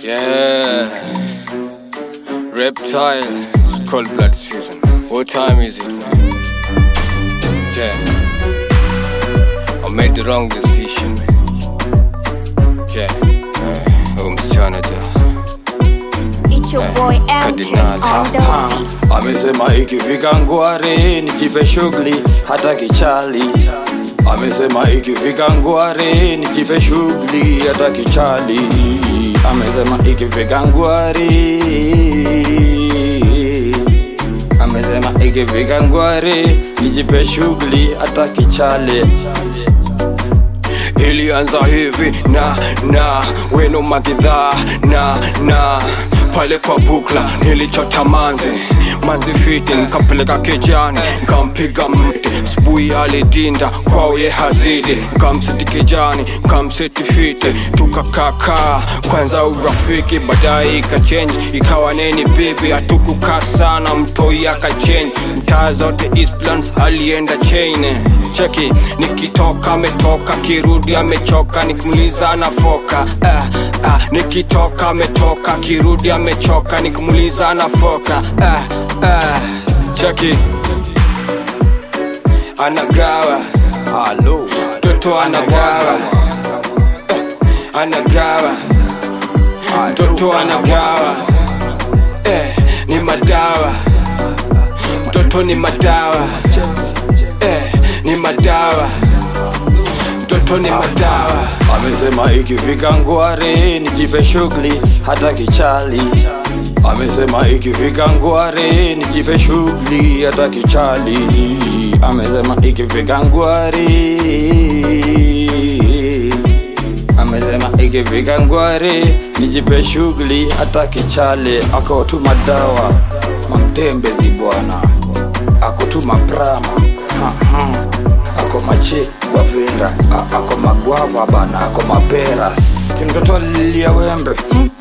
Yeah, Reptile, it's cold blood season. What time is it, man? Yeah, I made the wrong decision, man. Yeah, msichana ja. It's your boy MK on the beat. Amesema ikifika ngware nijipe shughuli hata kichali. Amesema ikifika ngware nijipe shughuli hata kichali. Amesema ikifika ngware. Amesema ikifika ngware nijipe shughuli hata kichali. Ilianza hivi na weno magidha na pale kwa bukla nilichota manzi fiti nikampeleka kijani nikampiga mti sibui alidinda kwao ye hazidi nikamseti kijani nikamseti fiti tukakaka kwanza urafiki baadaye ikachange ikawa neni bibi hatukukaa sana mtoi akachange mtaa zote Eastlands alienda chain cheki nikitoka ametoka kirudi amechoka nikimuliza anafoka nikitoka ametoka kirudi amechoka nikimuliza anafoka cheki anagawa Hello toto anagawa anagawa toto anagawa ni madawa mtoto ni madawa ni madawa mtoto ni madawa. Amesema ikifika ngware nijipe shughuli hata kichali. Amesema ikifika ngware nijipe shughuli hata kichali. Amesema ikifika ngware. Amesema ikifika ngware nijipe shughuli hata kichali. Akotuma dawa mamtembezi bwana, akotuma prama ako mache kwa vera, ako magwava bana, ako mapera. Mtoto lilia wembe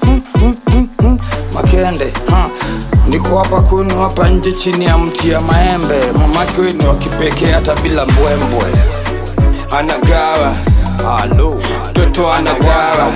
makende niko hapa kunu hapa nje chini ya mti ya maembe. Mamake wewe ni wa kipekee hata bila mbwembwe. Anagawa Hello toto anagawa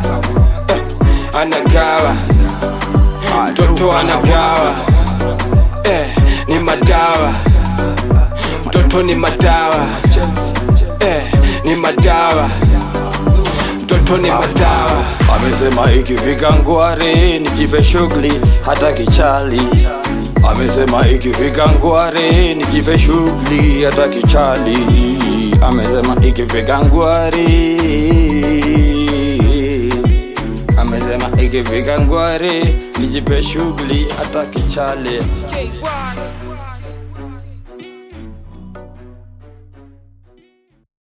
anagawa toto anagawa ni madawa mtoto ni madawa ni madawa mtoto ni madawa. Amesema ikifika ngware nijipe shughuli hata kichali. Amesema ikifika ngware nijipe shughuli hata kichali. Amesema ikifika ngware. Amesema ikifika ngware nijipe shughuli hata kichali.